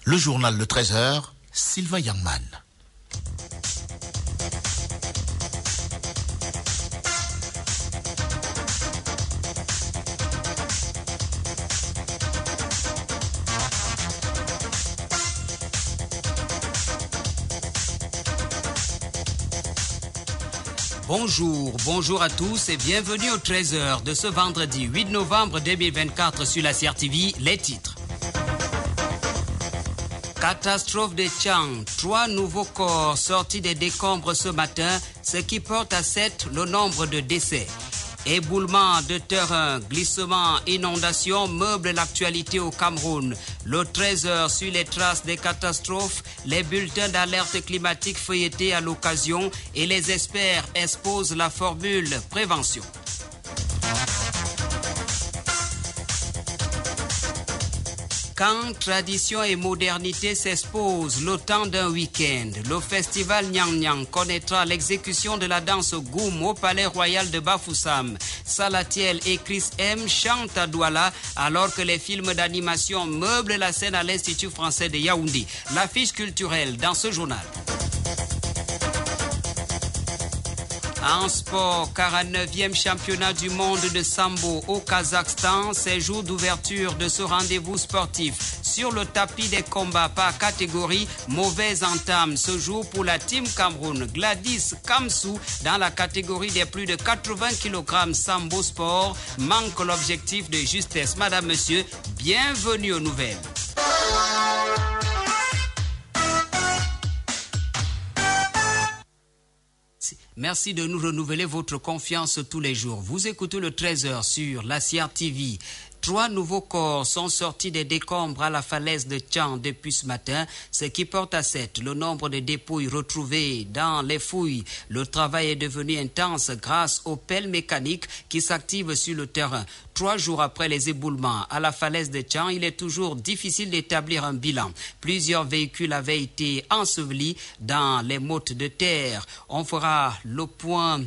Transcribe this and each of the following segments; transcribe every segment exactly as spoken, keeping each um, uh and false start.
Le journal de treize heures, Sylvain Yangman. Bonjour, bonjour à tous et bienvenue aux treize heures de ce vendredi huit novembre deux mille vingt-quatre sur la C R T V, les titres. Catastrophe de Tchang, trois nouveaux corps sortis des décombres ce matin, ce qui porte à sept le nombre de décès. Éboulement de terrain, glissement, inondation meublent l'actualité au Cameroun. Le treize heures sur les traces des catastrophes, les bulletins d'alerte climatique feuilletés à l'occasion et les experts exposent la formule prévention. Quand tradition et modernité s'exposent le temps d'un week-end, le festival Nyang Nyang connaîtra l'exécution de la danse Goum au Palais Royal de Bafoussam. Salatiel et Chris M chantent à Douala alors que les films d'animation meublent la scène à l'Institut français de Yaoundé. L'affiche culturelle dans ce journal. En sport, quarante-neuvième championnat du monde de Sambo au Kazakhstan, c'est jour d'ouverture de ce rendez-vous sportif. Sur le tapis des combats par catégorie, mauvaise entame ce jour pour la Team Cameroun. Gladys Kamsou, dans la catégorie des plus de quatre-vingts kilogrammes Sambo Sport, manque l'objectif de justesse. Madame, Monsieur, bienvenue aux nouvelles. Merci de nous renouveler votre confiance tous les jours. Vous écoutez le treize heures sur la C R T V. Trois nouveaux corps sont sortis des décombres à la falaise de Tchang depuis ce matin, ce qui porte à sept le nombre de dépouilles retrouvées dans les fouilles. Le travail est devenu intense grâce aux pelles mécaniques qui s'activent sur le terrain. Trois jours après les éboulements à la falaise de Tchang, il est toujours difficile d'établir un bilan. Plusieurs véhicules avaient été ensevelis dans les mottes de terre. On fera le point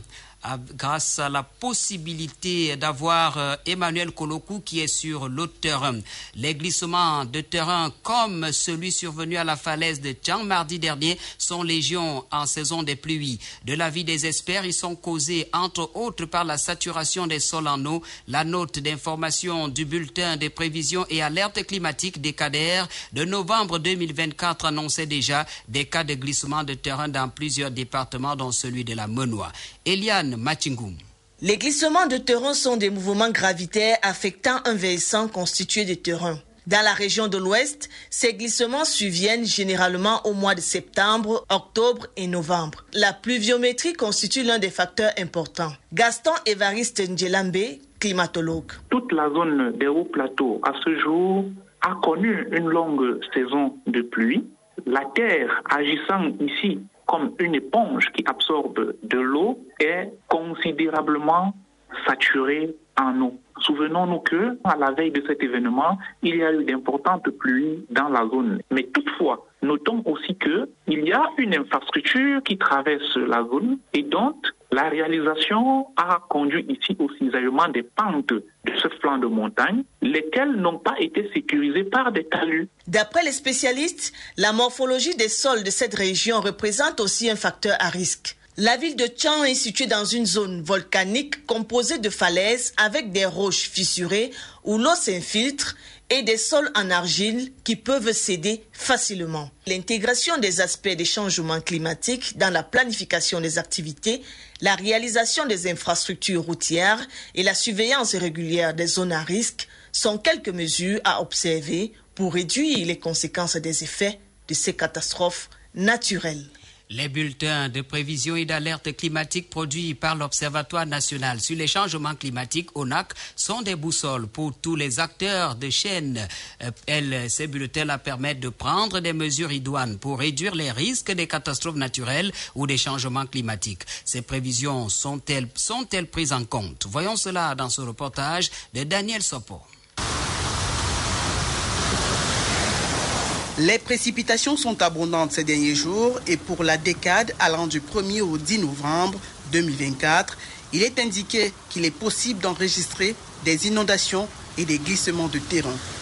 grâce à la possibilité d'avoir euh, Emmanuel Kolokou qui est sur le terrain. Les glissements de terrain comme celui survenu à la falaise de Tchang mardi dernier sont légion en saison des pluies. De l'avis des experts, ils sont causés entre autres par la saturation des sols en eau. La note d'information du bulletin des prévisions et alertes climatiques des C A D E R de novembre deux mille vingt-quatre annonçait déjà des cas de glissement de terrain dans plusieurs départements dont celui de la Menoie. Eliane Machingum. Les glissements de terrain sont des mouvements gravitaires affectant un versant constitué de terrain. Dans la région de l'Ouest, ces glissements surviennent généralement au mois de septembre, octobre et novembre. La pluviométrie constitue l'un des facteurs importants. Gaston Évariste Ndjelambe, climatologue. Toute la zone des hauts plateaux, à ce jour, a connu une longue saison de pluie. La terre agissant ici comme une éponge qui absorbe de l'eau, est considérablement saturée en eau. Souvenons-nous que, à la veille de cet événement, il y a eu d'importantes pluies dans la zone. Mais toutefois, notons aussi qu'il y a une infrastructure qui traverse la zone et dont la réalisation a conduit ici au cisaillement des pentes de ce flanc de montagne, lesquelles n'ont pas été sécurisées par des talus. D'après les spécialistes, la morphologie des sols de cette région représente aussi un facteur à risque. La ville de Tchang est située dans une zone volcanique composée de falaises avec des roches fissurées où l'eau s'infiltre et des sols en argile qui peuvent céder facilement. L'intégration des aspects des changements climatiques dans la planification des activités, la réalisation des infrastructures routières et la surveillance régulière des zones à risque sont quelques mesures à observer pour réduire les conséquences des effets de ces catastrophes naturelles. Les bulletins de prévision et d'alerte climatique produits par l'Observatoire national sur les changements climatiques, O N A C, sont des boussoles pour tous les acteurs de chaîne. Elles, ces bulletins la permettent de prendre des mesures idoines pour réduire les risques des catastrophes naturelles ou des changements climatiques. Ces prévisions sont-elles, sont-elles prises en compte? Voyons cela dans ce reportage de Daniel Sopo. Les précipitations sont abondantes ces derniers jours et pour la décade allant du premier au dix novembre deux mille vingt-quatre, il est indiqué qu'il est possible d'enregistrer des inondations et des glissements de terrain.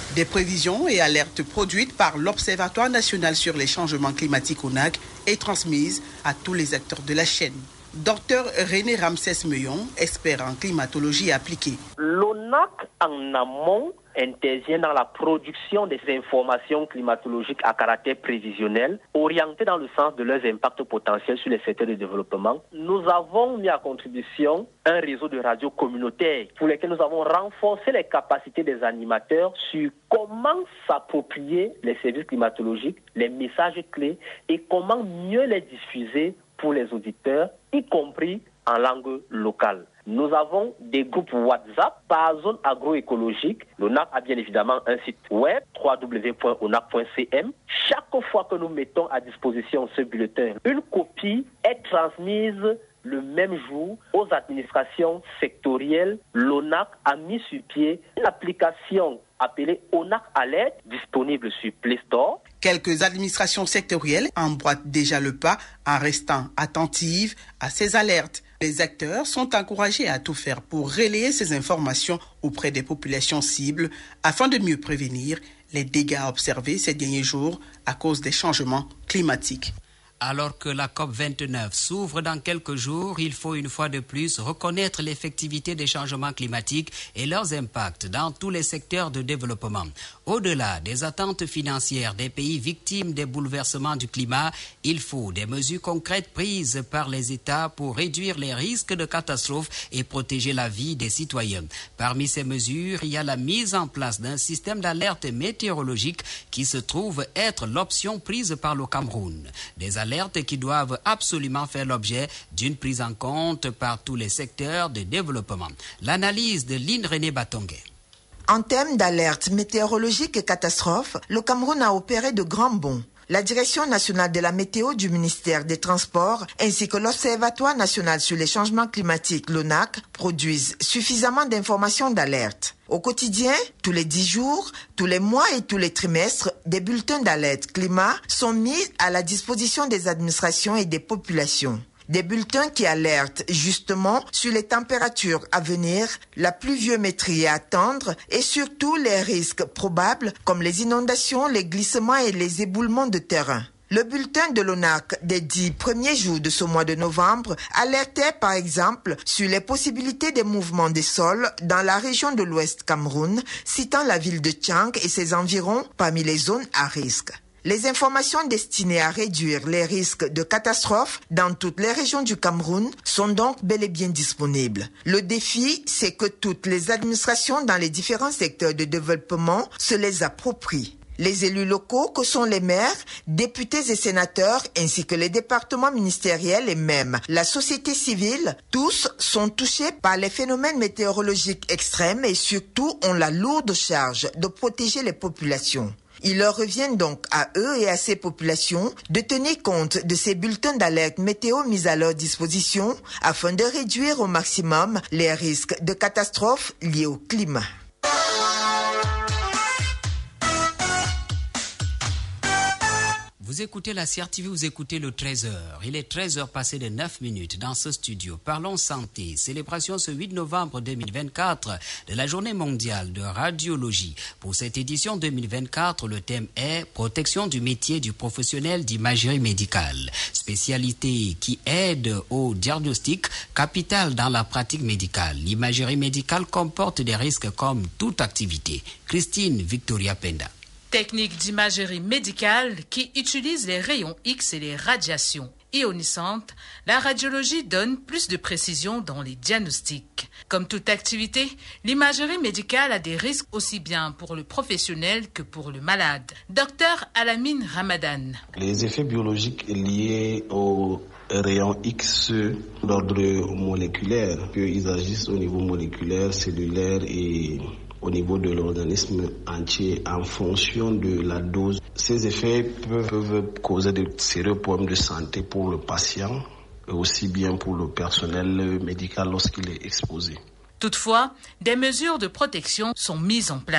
Des prévisions et alertes produites par l'Observatoire national sur les changements climatiques O N A C et transmises à tous les acteurs de la chaîne. Docteur René Ramsès-Meillon, expert en climatologie appliquée. L'O N A C en amont intervient dans la production des informations climatologiques à caractère prévisionnel, orientées dans le sens de leurs impacts potentiels sur les secteurs de développement. Nous avons mis à contribution un réseau de radios communautaires pour lesquels nous avons renforcé les capacités des animateurs sur comment s'approprier les services climatologiques, les messages clés et comment mieux les diffuser pour les auditeurs, y compris en langue locale. Nous avons des groupes WhatsApp par zone agroécologique. L'O N A C a bien évidemment un site web, w w w point o n a c point c m. Chaque fois que nous mettons à disposition ce bulletin, une copie est transmise le même jour aux administrations sectorielles. L'O N A C a mis sur pied une application appelée O N A C Alert, disponible sur Play Store. Quelques administrations sectorielles emboîtent déjà le pas en restant attentives à ces alertes. Les acteurs sont encouragés à tout faire pour relayer ces informations auprès des populations cibles afin de mieux prévenir les dégâts observés ces derniers jours à cause des changements climatiques. Alors que la COP vingt-neuf s'ouvre dans quelques jours, il faut une fois de plus reconnaître l'effectivité des changements climatiques et leurs impacts dans tous les secteurs de développement. Au-delà des attentes financières des pays victimes des bouleversements du climat, il faut des mesures concrètes prises par les États pour réduire les risques de catastrophes et protéger la vie des citoyens. Parmi ces mesures, il y a la mise en place d'un système d'alerte météorologique qui se trouve être l'option prise par le Cameroun. Des alertes qui doivent absolument faire l'objet d'une prise en compte par tous les secteurs de développement. L'analyse de Lynn René Batongue. En termes d'alerte météorologique et catastrophe, le Cameroun a opéré de grands bonds. La Direction nationale de la météo du ministère des Transports ainsi que l'Observatoire national sur les changements climatiques, l'O N A C, produisent suffisamment d'informations d'alerte. Au quotidien, tous les dix jours, tous les mois et tous les trimestres, des bulletins d'alerte climat sont mis à la disposition des administrations et des populations. Des bulletins qui alertent justement sur les températures à venir, la pluviométrie à attendre et surtout les risques probables comme les inondations, les glissements et les éboulements de terrain. Le bulletin de l'O N A C des dix premiers jours de ce mois de novembre alertait par exemple sur les possibilités des mouvements des sols dans la région de l'Ouest Cameroun, citant la ville de Tchang et ses environs parmi les zones à risque. Les informations destinées à réduire les risques de catastrophes dans toutes les régions du Cameroun sont donc bel et bien disponibles. Le défi, c'est que toutes les administrations dans les différents secteurs de développement se les approprient. Les élus locaux, que sont les maires, députés et sénateurs, ainsi que les départements ministériels et même la société civile, tous sont touchés par les phénomènes météorologiques extrêmes et surtout ont la lourde charge de protéger les populations. Il leur revient donc à eux et à ces populations de tenir compte de ces bulletins d'alerte météo mis à leur disposition afin de réduire au maximum les risques de catastrophes liés au climat. Vous écoutez la C R T V, vous écoutez le treize heures. Il est treize heures passées de neuf minutes dans ce studio. Parlons santé. Célébration ce huit novembre deux mille vingt-quatre de la Journée mondiale de radiologie. Pour cette édition deux mille vingt-quatre, le thème est « Protection du métier du professionnel d'imagerie médicale ». Spécialité qui aide au diagnostic, capitale dans la pratique médicale. L'imagerie médicale comporte des risques comme toute activité. Christine Victoria Penda. Technique d'imagerie médicale qui utilise les rayons X et les radiations ionissantes, la radiologie donne plus de précision dans les diagnostics. Comme toute activité, l'imagerie médicale a des risques aussi bien pour le professionnel que pour le malade. Docteur Alamine Ramadan. Les effets biologiques liés aux rayons X d'ordre moléculaire, ils agissent au niveau moléculaire, cellulaire et au niveau de l'organisme entier en fonction de la dose. Ces effets peuvent causer de sérieux problèmes de santé pour le patient et aussi bien pour le personnel médical lorsqu'il est exposé. Toutefois, des mesures de protection sont mises en place.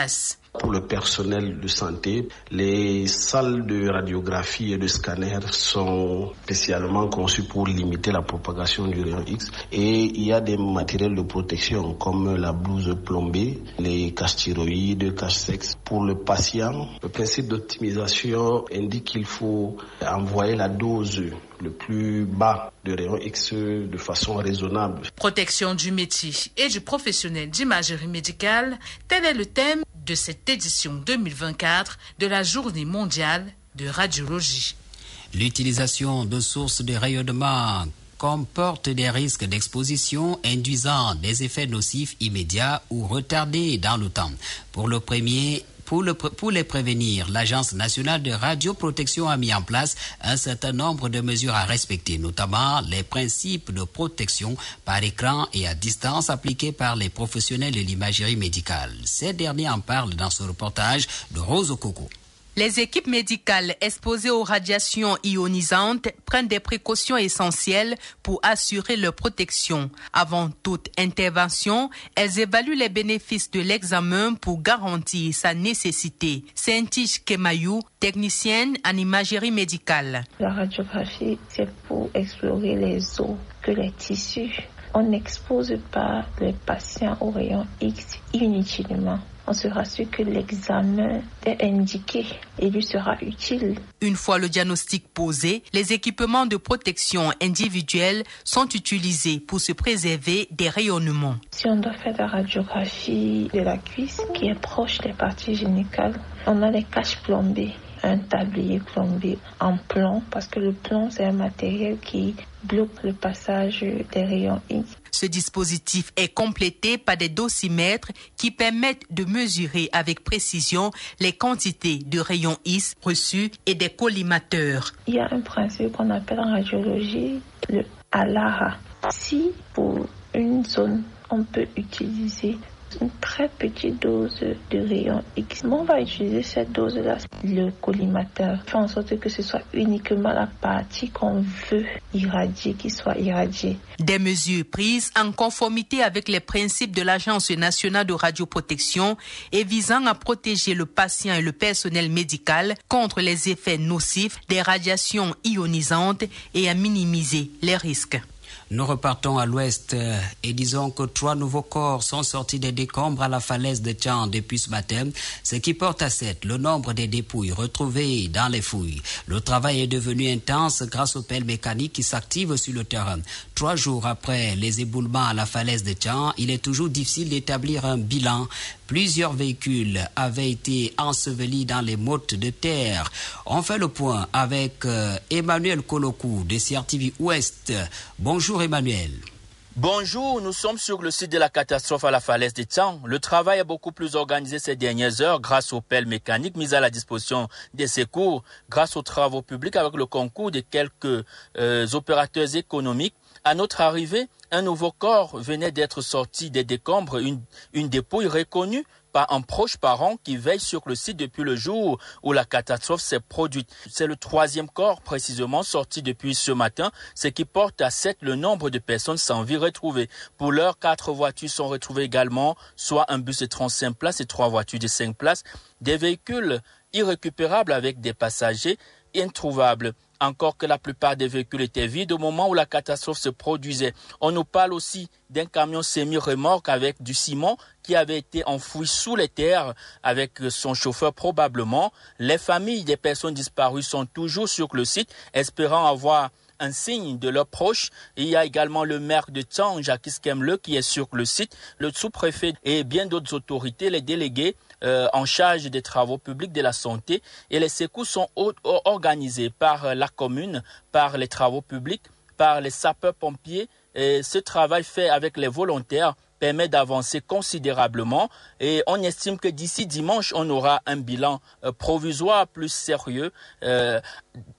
Pour le personnel de santé, les salles de radiographie et de scanner sont spécialement conçues pour limiter la propagation du rayon X. Et il y a des matériels de protection comme la blouse plombée, les caches-thyroïdes, cache-sexe. Pour le patient, le principe d'optimisation indique qu'il faut envoyer la dose le plus bas de rayon X de façon raisonnable. Protection du métier et du professionnel d'imagerie médicale, tel est le thème de cette édition deux mille vingt-quatre de la Journée mondiale de radiologie. L'utilisation de sources de rayonnement comporte des risques d'exposition induisant des effets nocifs immédiats ou retardés dans le temps. Pour le premier, Pour, le, pour les prévenir, l'Agence nationale de radioprotection a mis en place un certain nombre de mesures à respecter, notamment les principes de protection par écran et à distance appliqués par les professionnels de l'imagerie médicale. Ces derniers en parlent dans ce reportage de Rose Okoko. Les équipes médicales exposées aux radiations ionisantes prennent des précautions essentielles pour assurer leur protection. Avant toute intervention, elles évaluent les bénéfices de l'examen pour garantir sa nécessité. Saint-Tige Kemayou, technicienne en imagerie médicale. La radiographie, c'est pour explorer les os que les tissus. On n'expose pas les patients aux rayons X inutilement. On se rassure que l'examen est indiqué et lui sera utile. Une fois le diagnostic posé, les équipements de protection individuelle sont utilisés pour se préserver des rayonnements. Si on doit faire la radiographie de la cuisse qui est proche des parties génitales, on a les caches plombées. Un tablier plombé en plomb parce que le plomb c'est un matériel qui bloque le passage des rayons X. Ce dispositif est complété par des dosimètres qui permettent de mesurer avec précision les quantités de rayons X reçus et des collimateurs. Il y a un principe qu'on appelle en radiologie le ALARA. Si pour une zone on peut utiliser une très petite dose de rayon X. On va utiliser cette dose-là, le collimateur, fait en sorte que ce soit uniquement la partie qu'on veut irradier qui soit irradiée. Des mesures prises en conformité avec les principes de l'Agence nationale de radioprotection et visant à protéger le patient et le personnel médical contre les effets nocifs des radiations ionisantes et à minimiser les risques. Nous repartons à l'ouest et disons que trois nouveaux corps sont sortis des décombres à la falaise de Tchang depuis ce matin, ce qui porte à sept le nombre des dépouilles retrouvées dans les fouilles. Le travail est devenu intense grâce aux pelles mécaniques qui s'activent sur le terrain. Trois jours après les éboulements à la falaise de Tchang, il est toujours difficile d'établir un bilan. Plusieurs véhicules avaient été ensevelis dans les mottes de terre. On fait le point avec euh, Emmanuel Kolokou de C R T V Ouest. Bonjour Emmanuel. Bonjour, nous sommes sur le site de la catastrophe à la falaise de Tchang. Le travail est beaucoup plus organisé ces dernières heures grâce aux pelles mécaniques mises à la disposition des secours, grâce aux travaux publics avec le concours de quelques euh, opérateurs économiques. À notre arrivée, un nouveau corps venait d'être sorti des décombres, une, une dépouille reconnue par un proche parent qui veille sur le site depuis le jour où la catastrophe s'est produite. C'est le troisième corps précisément sorti depuis ce matin, ce qui porte à sept le nombre de personnes sans vie retrouvées. Pour l'heure, quatre voitures sont retrouvées également, soit un bus de trente-cinq places et trois voitures de cinq places, des véhicules irrécupérables avec des passagers introuvables. Encore que la plupart des véhicules étaient vides au moment où la catastrophe se produisait. On nous parle aussi d'un camion semi-remorque avec du ciment qui avait été enfoui sous les terres avec son chauffeur probablement. Les familles des personnes disparues sont toujours sur le site, espérant avoir un signe de leurs proches. Il y a également le maire de Tchang, Jacques Kemle, qui est sur le site, le sous-préfet et bien d'autres autorités, les délégués euh, en charge des travaux publics de la santé. Et les secours sont organisés par la commune, par les travaux publics, par les sapeurs-pompiers. Et ce travail fait avec les volontaires permet d'avancer considérablement et on estime que d'ici dimanche, on aura un bilan euh, provisoire plus sérieux. Euh,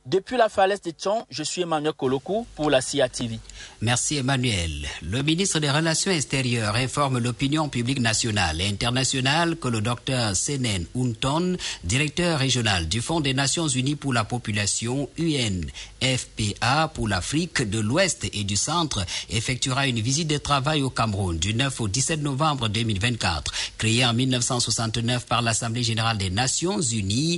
Depuis la falaise de Tchon, je suis Emmanuel Kolokou pour la C I A T V. Merci Emmanuel. Le ministre des Relations extérieures informe l'opinion publique nationale et internationale que le docteur Senen Unton, directeur régional du Fonds des Nations Unies pour la population U N F P A pour l'Afrique de l'Ouest et du Centre, effectuera une visite de travail au Cameroun du neuf au dix-sept novembre deux mille vingt-quatre. Créé en mille neuf cent soixante-neuf par l'Assemblée générale des Nations Unies,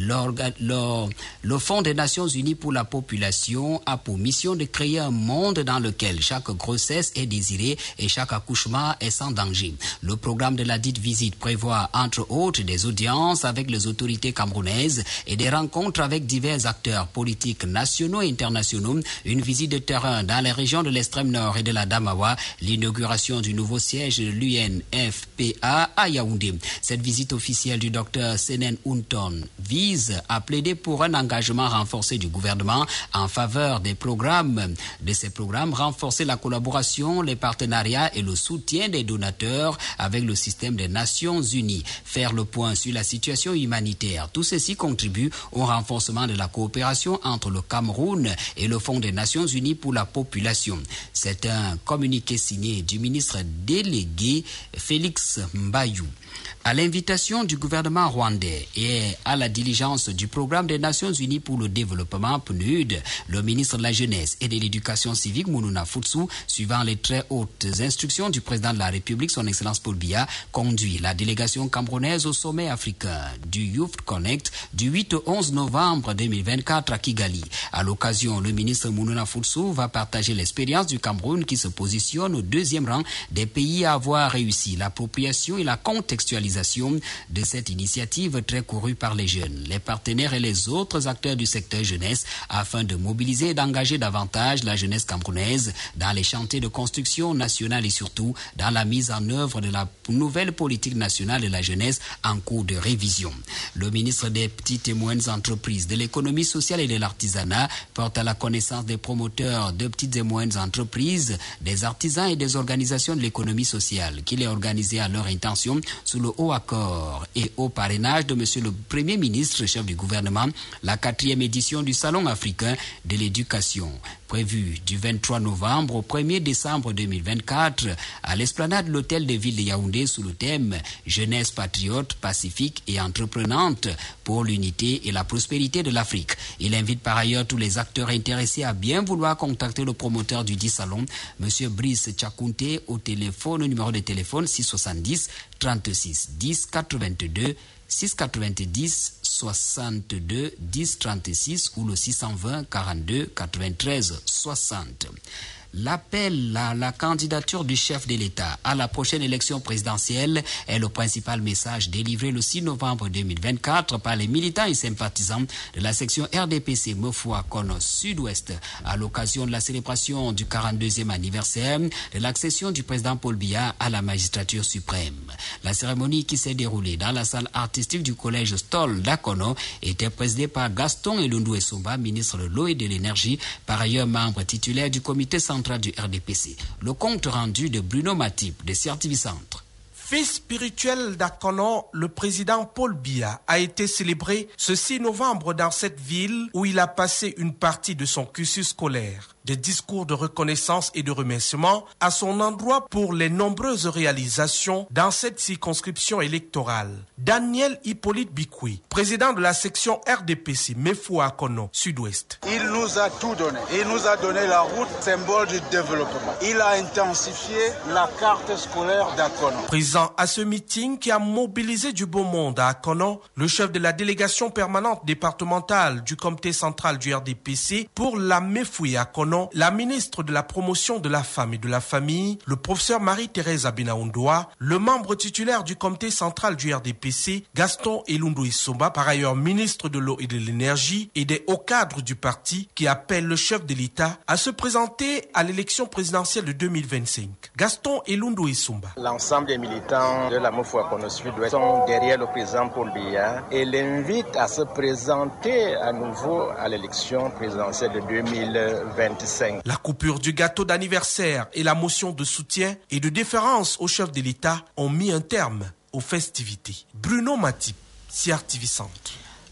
le, le Fonds des Nations Unies pour la population a pour mission de créer un monde dans lequel chaque grossesse est désirée et chaque accouchement est sans danger. Le programme de la dite visite prévoit entre autres des audiences avec les autorités camerounaises et des rencontres avec divers acteurs politiques nationaux et internationaux, une visite de terrain dans les régions de l'extrême nord et de la Damawa, l'inauguration du nouveau siège de l'U N F P A à Yaoundé. Cette visite officielle du docteur Senen Unton vise à plaider pour un engagement renforcé du gouvernement en faveur des programmes, de ces programmes, renforcer la collaboration, les partenariats et le soutien des donateurs avec le système des Nations Unies, faire le point sur la situation humanitaire. Tout ceci contribue au renforcement de la coopération entre le Cameroun et le Fonds des Nations Unies pour la population. C'est un communiqué signé du ministre délégué Félix Mbayou. À l'invitation du gouvernement rwandais et à la diligence du programme des Nations Unies pour le développement P N U D, le ministre de la Jeunesse et de l'Éducation civique Mounouna Futsu, suivant les très hautes instructions du président de la République, son Excellence Paul Biya, conduit la délégation camerounaise au sommet africain du Youth Connect du huit au onze novembre deux mille vingt-quatre à Kigali. À l'occasion, le ministre Mounouna Futsu va partager l'expérience du Cameroun qui se positionne au deuxième rang des pays à avoir réussi l'appropriation et la contextualisation de cette initiative très courue par les jeunes, les partenaires et les autres acteurs du secteur jeunesse afin de mobiliser et d'engager davantage la jeunesse camerounaise dans les chantiers de construction nationale et surtout dans la mise en œuvre de la nouvelle politique nationale de la jeunesse en cours de révision. Le ministre des petites et moyennes entreprises, de l'économie sociale et de l'artisanat porte à la connaissance des promoteurs de petites et moyennes entreprises, des artisans et des organisations de l'économie sociale qu'il est organisé à leur intention sous le haut accord et au parrainage de Monsieur le Premier ministre, chef du gouvernement, la quatrième édition du Salon africain de l'éducation, prévue du vingt-trois novembre au premier décembre deux mille vingt-quatre à l'esplanade de l'hôtel de ville de Yaoundé sous le thème « Jeunesse patriote, pacifique et entreprenante pour l'unité et la prospérité de l'Afrique ». Il invite par ailleurs tous les acteurs intéressés à bien vouloir contacter le promoteur du dit salon, Monsieur Brice Tchakounté, au téléphone, au numéro de téléphone six cent soixante-dix trente-six dix quatre-vingt-deux, six cent quatre-vingt-dix soixante-deux dix trente-six ou le six cent vingt quarante-deux quatre-vingt-treize soixante. L'appel à la candidature du chef de l'État à la prochaine élection présidentielle est le principal message délivré le six novembre deux mille vingt-quatre par les militants et sympathisants de la section R D P C Mefouaa Kono Sud-Ouest à l'occasion de la célébration du quarante-deuxième anniversaire de l'accession du président Paul Biya à la magistrature suprême. La cérémonie qui s'est déroulée dans la salle artistique du collège Stoll d'Akono était présidée par Gaston Elundou Essomba, ministre de l'eau et de l'énergie, par ailleurs membre titulaire du comité central du R D P C. Le compte rendu de Bruno Matip de C R T V Centre. Fils spirituel d'Akono, le président Paul Biya a été célébré ce six novembre dans cette ville où il a passé une partie de son cursus scolaire. Des discours de reconnaissance et de remerciement à son endroit pour les nombreuses réalisations dans cette circonscription électorale. Daniel Hippolyte Bikoui, président de la section R D P C Mefouaa Kono Sud-Ouest. Il nous a tout donné. Il nous a donné la route, symbole du développement. Il a intensifié la carte scolaire d'Akono. Présent à ce meeting qui a mobilisé du beau monde à Akono, le chef de la délégation permanente départementale du comité central du R D P C pour la Mefouaa Kono, la ministre de la promotion de la femme et de la famille, le professeur Marie-Thérèse Abinaoundoa, le membre titulaire du comité central du R D P C, Gaston Elundou Essomba, par ailleurs ministre de l'eau et de l'énergie, et des hauts cadres du parti qui appellent le chef de l'État à se présenter à l'élection présidentielle de deux mille vingt-cinq. Gaston Elundou Essomba. L'ensemble des militants de la Mefouaa Kono Sud-Ouest sont derrière le président Paul Biya et l'invitent à se présenter à nouveau à l'élection présidentielle de deux mille vingt-cinq. La coupure du gâteau d'anniversaire et la motion de soutien et de déférence au chef de l'État ont mis un terme aux festivités. Bruno Matip, C R T V Centre.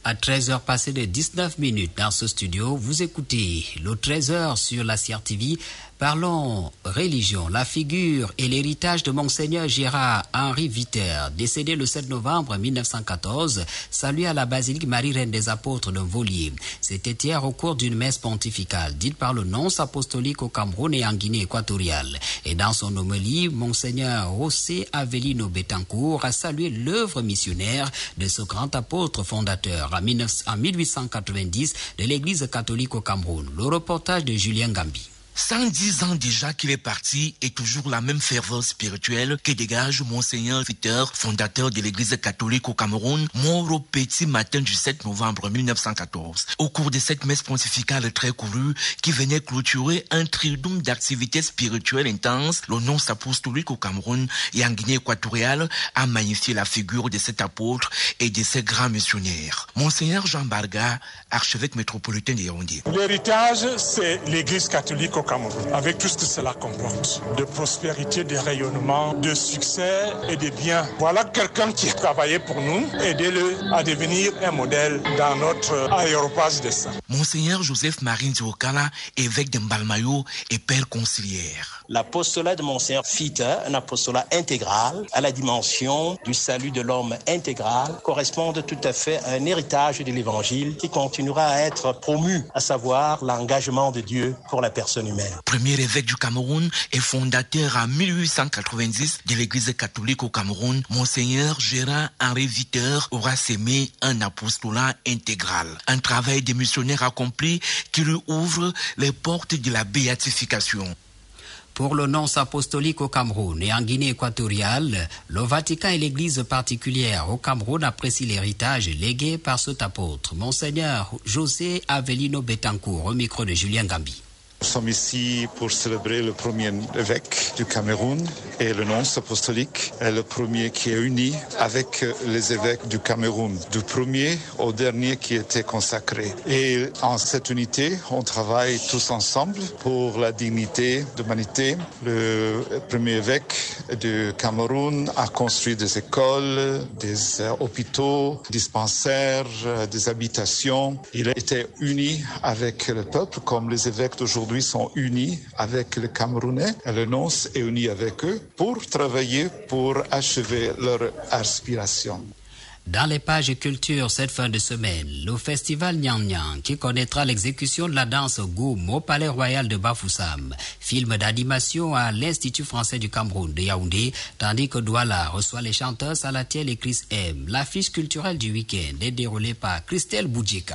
À treize heures passées de dix-neuf minutes dans ce studio, vous écoutez le treize heures sur la C R T V. Parlons religion, la figure et l'héritage de Monseigneur Gérard Henri Viter, décédé le sept novembre mille neuf cent quatorze, salué à la basilique Marie-Reine des Apôtres de Volier. C'était hier au cours d'une messe pontificale, dite par le nonce apostolique au Cameroun et en Guinée équatoriale. Et dans son homélie, Monseigneur José Avelino Betancourt a salué l'œuvre missionnaire de ce grand apôtre fondateur en mille huit cent quatre-vingt-dix de l'Église catholique au Cameroun. Le reportage de Julien Gambi. cent dix ans déjà qu'il est parti et toujours la même ferveur spirituelle que dégage Monseigneur Viter, fondateur de l'Église catholique au Cameroun, mort au petit matin du sept novembre mille neuf cent quatorze. Au cours de cette messe pontificale très courue qui venait clôturer un triduum d'activités spirituelles intenses, le nonce apostolique au Cameroun et en Guinée équatoriale a magnifié la figure de cet apôtre et de ses grands missionnaires. Monseigneur Jean Barga, archevêque métropolitain de Yaoundé. L'héritage, c'est l'Église catholique au Cameroun, avec tout ce que cela comporte, de prospérité, de rayonnement, de succès et de bien. Voilà quelqu'un qui a travaillé pour nous, aidez-le à devenir un modèle dans notre aéropage de saints. Monseigneur Joseph Marine Diokala, évêque de Mbalmayo et père conciliaire. L'apostolat de Monseigneur Viter, un apostolat intégral à la dimension du salut de l'homme intégral, correspond tout à fait à un héritage de l'Évangile qui continuera à être promu, à savoir l'engagement de Dieu pour la personne humaine. Premier évêque du Cameroun et fondateur en mille huit cent quatre-vingt-dix de l'Église catholique au Cameroun, Monseigneur Gérard Henri Viter aura sémé un apostolat intégral. Un travail de missionnaire accompli qui lui ouvre les portes de la béatification. Pour le nonce apostolique au Cameroun et en Guinée équatoriale, le Vatican et l'Église particulière au Cameroun apprécient l'héritage légué par cet apôtre. Monseigneur José Avelino Betancourt, au micro de Julien Gambi. Nous sommes ici pour célébrer le premier évêque du Cameroun et le nonce apostolique est le premier qui est uni avec les évêques du Cameroun, du premier au dernier qui était consacré. Et en cette unité, on travaille tous ensemble pour la dignité de l'humanité. Le premier évêque du Cameroun a construit des écoles, des hôpitaux, des dispensaires, des habitations. Il a été uni avec le peuple comme les évêques d'aujourd'hui sont unis avec les Camerounais et le nonce est uni avec eux pour travailler pour achever leur aspiration. Dans les pages culture cette fin de semaine, le festival Nyang Nyang qui connaîtra l'exécution de la danse Goum au Palais Royal de Bafoussam, film d'animation à l'Institut français du Cameroun de Yaoundé, tandis que Douala reçoit les chanteurs Salatiel et Chris M. L'affiche culturelle du week-end est déroulée par Christelle Boudjeka.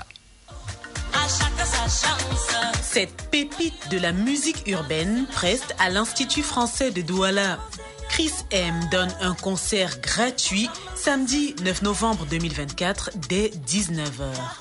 Cette pépite de la musique urbaine preste à l'Institut français de Douala. Chris M donne un concert gratuit samedi neuf novembre deux mille vingt-quatre dès dix-neuf heures.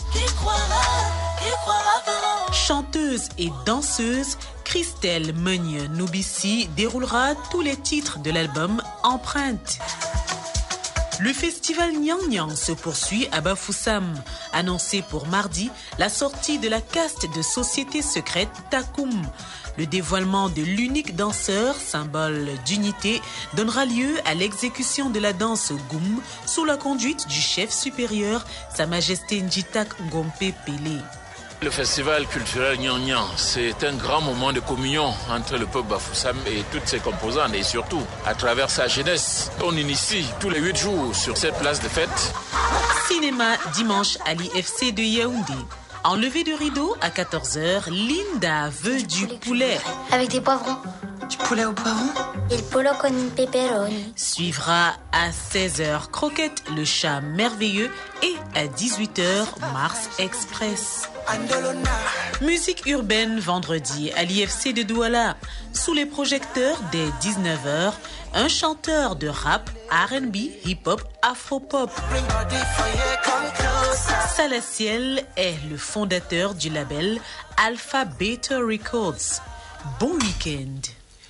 Chanteuse et danseuse, Christelle Meunier Noubissi déroulera tous les titres de l'album Empreinte. Le festival Nyang Nyang se poursuit à Bafoussam. Annoncé pour mardi, la sortie de la caste de société secrète Takoum. Le dévoilement de l'unique danseur, symbole d'unité, donnera lieu à l'exécution de la danse Goum sous la conduite du chef supérieur, Sa Majesté Njitak Ngompe Pélé. Le festival culturel Nyang Nyang, c'est un grand moment de communion entre le peuple Bafoussam et toutes ses composantes et surtout à travers sa jeunesse. On initie tous les huit jours sur cette place de fête. Cinéma dimanche à l'I F C de Yaoundé. En levée de rideau à quatorze heures, Linda veut du poulet. Avec des poivrons. Du poulet au poivron? Il pollo con peperoni. Suivra à seize heures Croquette, le chat merveilleux et à dix-huit heures Mars Express. Musique urbaine vendredi à l'I F C de Douala. Sous les projecteurs dès dix-neuf heures, un chanteur de rap, R and B, hip-hop, afro-pop. Salatiel est le fondateur du label Alpha Beta Records. Bon week-end.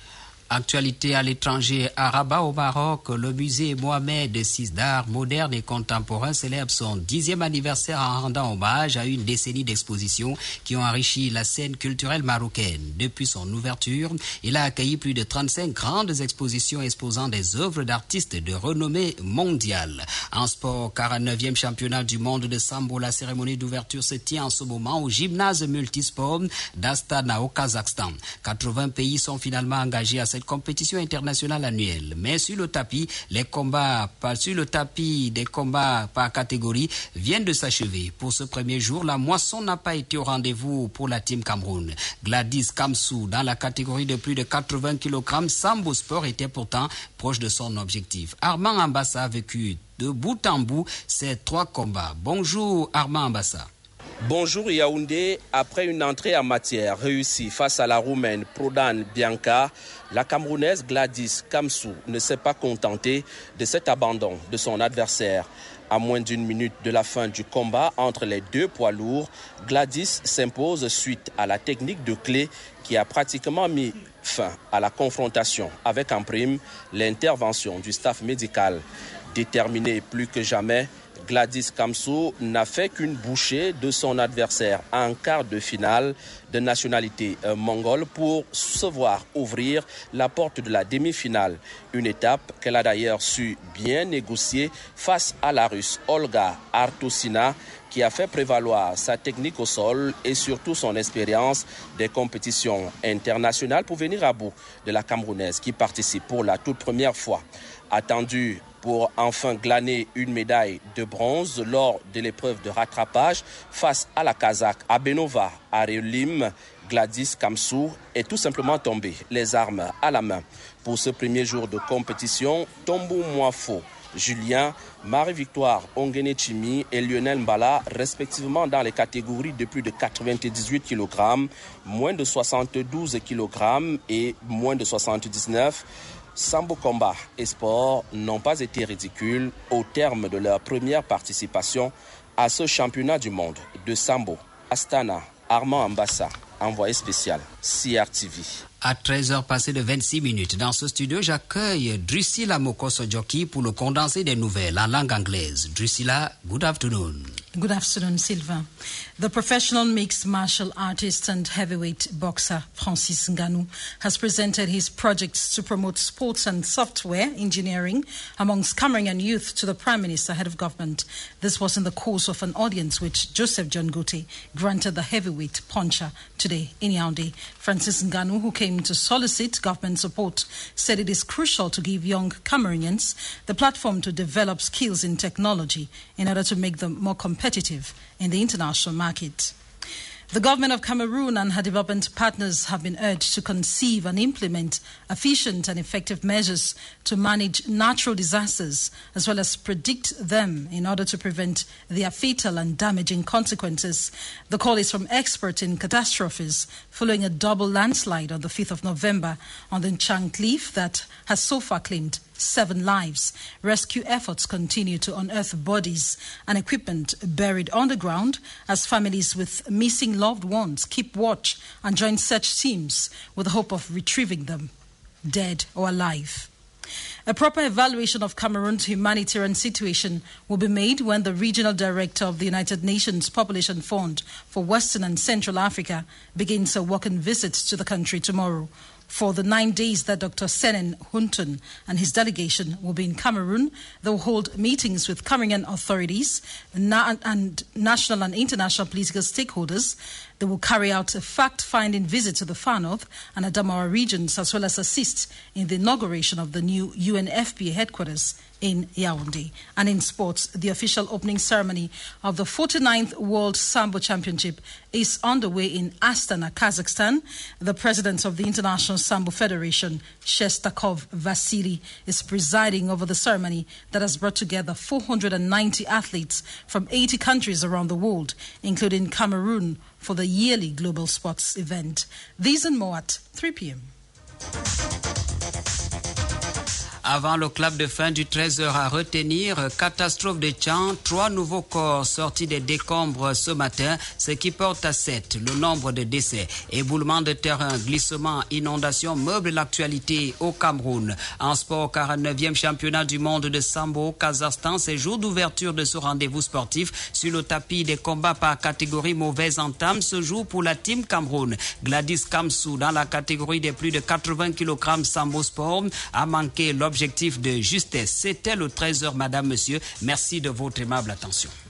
Actualité à l'étranger, à Rabat au Maroc, le musée Mohamed six d'art moderne et contemporain célèbre son dixième anniversaire en rendant hommage à une décennie d'expositions qui ont enrichi la scène culturelle marocaine. Depuis son ouverture, il a accueilli plus de trente-cinq grandes expositions exposant des œuvres d'artistes de renommée mondiale. En sport, quarante-neuvième championnat du monde de sambo, la cérémonie d'ouverture se tient en ce moment au gymnase multisport d'Astana au Kazakhstan. quatre-vingts pays sont finalement engagés à cette compétition internationale annuelle. Mais sur le tapis, les combats, sur le tapis des combats par catégorie viennent de s'achever. Pour ce premier jour, la moisson n'a pas été au rendez-vous pour la team Cameroun. Gladys Kamsou, dans la catégorie de plus de quatre-vingts kilogrammes, Sambo Sport était pourtant proche de son objectif. Armand Ambassa a vécu de bout en bout ces trois combats. Bonjour Armand Ambassa. Bonjour Yaoundé, après une entrée en matière réussie face à la Roumaine Prodan Bianca, la Camerounaise Gladys Kamsou ne s'est pas contentée de cet abandon de son adversaire. À moins d'une minute de la fin du combat entre les deux poids lourds, Gladys s'impose suite à la technique de clé qui a pratiquement mis fin à la confrontation avec en prime l'intervention du staff médical. Déterminée plus que jamais, Gladys Kamsou n'a fait qu'une bouchée de son adversaire en quart de finale de nationalité mongole pour se voir ouvrir la porte de la demi-finale. Une étape qu'elle a d'ailleurs su bien négocier face à la Russe Olga Artusina, qui a fait prévaloir sa technique au sol et surtout son expérience des compétitions internationales pour venir à bout de la Camerounaise qui participe pour la toute première fois. Attendue pour enfin glaner une médaille de bronze lors de l'épreuve de rattrapage face à la Kazakh Abenova Arelim, Gladys Kamsou est tout simplement tombée, les armes à la main. Pour ce premier jour de compétition, Tombou Mwafo, Julien, Marie-Victoire Ongenechimi et Lionel Mbala, respectivement dans les catégories de plus de quatre-vingt-dix-huit kilogrammes, moins de soixante-douze kilogrammes et moins de soixante-dix-neuf, Sambo Combat et Sport n'ont pas été ridicules au terme de leur première participation à ce championnat du monde de Sambo. Astana, Armand Ambassa, envoyé spécial, C R T V. À treize heures passées de vingt-six minutes, dans ce studio, j'accueille Drusilla Mokoso-Joki pour le condensé des nouvelles en langue anglaise. Drusilla, good afternoon. Good afternoon, Sylvain. The professional mixed martial artist and heavyweight boxer Francis Ngannou has presented his projects to promote sports and software engineering amongst Cameroonian youth to the Prime Minister, head of government. This was in the course of an audience which Joseph John Gote granted the heavyweight puncher today in Yaoundé. Francis Ngannou, who came to solicit government support, said it is crucial to give young Cameroonians the platform to develop skills in technology in order to make them more competitive in the international market. The government of Cameroon and her development partners have been urged to conceive and implement efficient and effective measures to manage natural disasters as well as predict them in order to prevent their fatal and damaging consequences. The call is from experts in catastrophes following a double landslide on the fifth of November on the Chang Cliff that has so far claimed seven lives. Rescue efforts continue to unearth bodies and equipment buried underground as families with missing loved ones keep watch and join search teams with the hope of retrieving them, dead or alive. A proper evaluation of Cameroon's humanitarian situation will be made when the regional director of the United Nations Population Fund for Western and Central Africa begins a walking visit to the country tomorrow. For the nine days that Doctor Senen Huntun and his delegation will be in Cameroon, they will hold meetings with Cameroonian authorities na- and national and international political stakeholders. They will carry out a fact-finding visit to the Far North and Adamawa regions, as well as assist in the inauguration of the new U N F P A headquarters in Yaoundé. And in sports, the official opening ceremony of the forty-ninth World Sambo Championship is underway in Astana, Kazakhstan. The president of the International Sambo Federation, Shestakov Vasily, is presiding over the ceremony that has brought together four hundred ninety athletes from eighty countries around the world, including Cameroon, for the yearly global sports event. These and more at three p.m. Avant le clap de fin du treize heures à retenir, catastrophe de Tchang, trois nouveaux corps sortis des décombres ce matin, ce qui porte à sept le nombre de décès. Éboulement de terrain, glissement, inondation meublent l'actualité au Cameroun. En sport, quarante-neuvième championnat du monde de Sambo au Kazakhstan, c'est jour d'ouverture de ce rendez-vous sportif sur le tapis des combats par catégorie mauvaise entame ce jour pour la team Cameroun. Gladys Kamsou, dans la catégorie des plus de quatre-vingts kilogrammes Sambo Sport, a manqué l'objectif de justesse. C'était le treize heures, madame, monsieur. Merci de votre aimable attention.